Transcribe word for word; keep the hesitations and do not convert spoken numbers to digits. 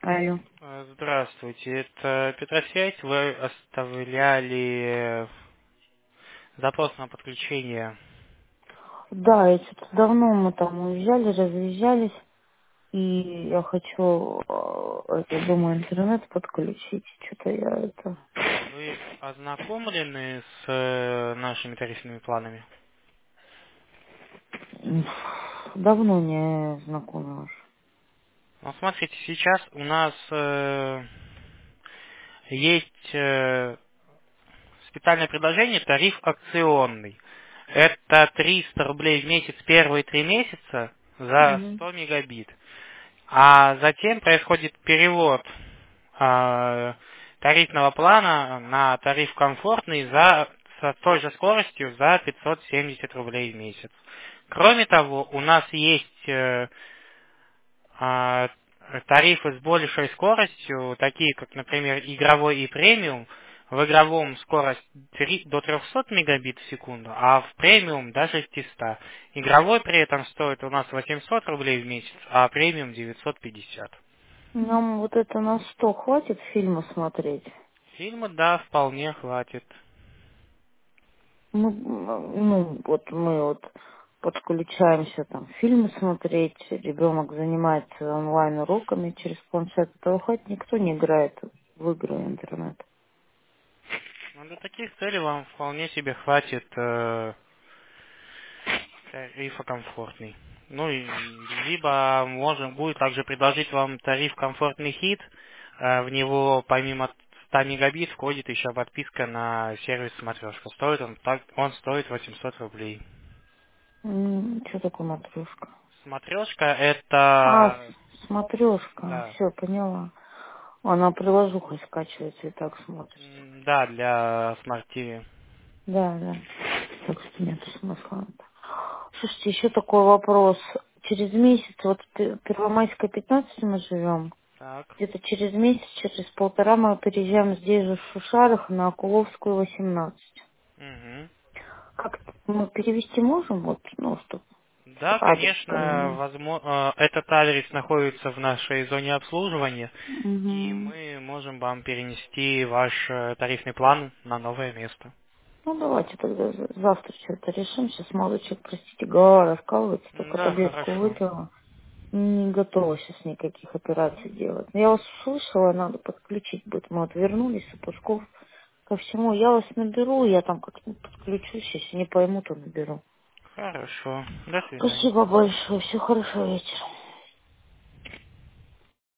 Алло. Э, Здравствуйте, это Петросвязь. Вы оставляли запрос на подключение. Да, я что-то давно мы там уезжали, разъезжались, и я хочу, э, это, думаю, интернет подключить. Что-то я это... Вы ознакомлены с э, нашими тарифными планами? м, Давно не знакомилась. Ну, смотрите, сейчас у нас э, есть э, специальное предложение, тариф акционный. Это триста рублей в месяц первые три месяца за Угу. сто мегабит. А затем происходит перевод а, тарифного плана на тариф комфортный за с той же скоростью за пятьсот семьдесят рублей в месяц. Кроме того, у нас есть э, а, тарифы с большей скоростью, такие как, например, игровой и премиум. В игровом скорость три- до трехсот мегабит в секунду, а в премиум до шестисот. Игровой при этом стоит у нас восемьсот рублей в месяц, а премиум девятьсот пятьдесят. Нам вот это на сто хватит фильмы смотреть? Фильма, да, вполне хватит. Мы, ну, вот мы вот подключаемся там фильмы смотреть, ребенок занимается онлайн уроками через планшет, то хоть никто не играет в игры интернет. Но для таких целей вам вполне себе хватит э, тарифа комфортный. Ну, и, либо можем будет также предложить вам тариф комфортный хит. Э, в него помимо ста мегабит входит еще подписка на сервис смотрешка. Стоит он так, он стоит восемьсот рублей. Что такое матрешка? Смотрешка А, это, смотрешка, да, все, поняла. Она приложухой скачивается и так смотрится. м, да, для смарт ти ви. Да, да. Так что нет смысла. Слушайте, еще такой вопрос. Через месяц, вот П- Первомайская пятнадцать мы живем, Так. где-то через месяц, через полтора мы переезжаем здесь же в Шушарах на Акуловскую восемнадцать. Мгм. Как мы перевести можем, вот, ну, чтобы Да, адрес конечно, поменять? возможно, этот адрес находится в нашей зоне обслуживания, и Угу. мы можем вам перенести ваш э, тарифный план на новое место. Ну, давайте тогда за- завтра что-то решим. Сейчас молодой простите, голова раскалывается, только Да, таблетку хорошо. выпила. Не готова сейчас никаких операций делать. Но я вас услышала, надо подключить будет. Мы вот вернулись с отпусков ко всему. Я вас наберу, я там как-нибудь подключусь. Если не пойму, то наберу. Хорошо. До свидания. Спасибо большое. Все хорошо, вечер.